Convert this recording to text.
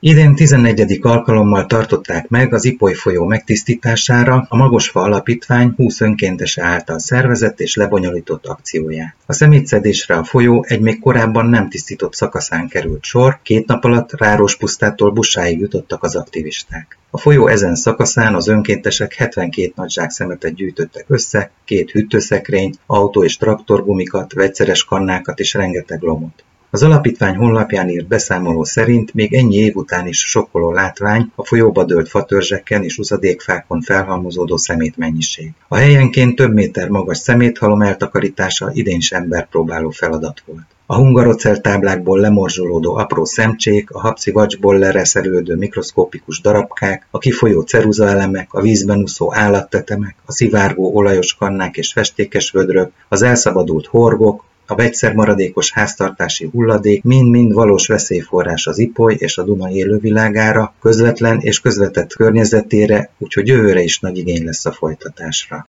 Idén 14. alkalommal tartották meg az Ipoly folyó megtisztítására a Magosfa Alapítvány 20 önkéntese által szervezett és lebonyolított akcióját. A szemétszedésre a folyó egy még korábban nem tisztított szakaszán került sor, 2 nap alatt Rárospusztától Bussáig jutottak az aktivisták. A folyó ezen szakaszán az önkéntesek 72 nagy zsák szemetet gyűjtöttek össze, 2 hűtőszekrényt, autó- és traktorgumikat, vegyszeres kannákat és rengeteg lomot. Az alapítvány honlapján írt beszámoló szerint még ennyi év után is sokkoló látvány a folyóba dőlt fatörzseken és uszadékfákon felhalmozódó szemétmennyiség. A helyenként több méter magas szeméthalom eltakarítása idén is emberpróbáló feladat volt. A hungarocell táblákból lemorzsolódó apró szemcsék, a habszivacsból lereszelődő mikroszkópikus darabkák, a kifolyó ceruzaelemek, a vízben úszó állattetemek, a szivárgó olajos kannák és festékes vödrök, az elszabadult horgok, a vegyszermaradékos háztartási hulladék mind-mind valós veszélyforrás az Ipoly és a Duna élővilágára, közvetlen és közvetett környezetére, úgyhogy jövőre is nagy igény lesz a folytatásra.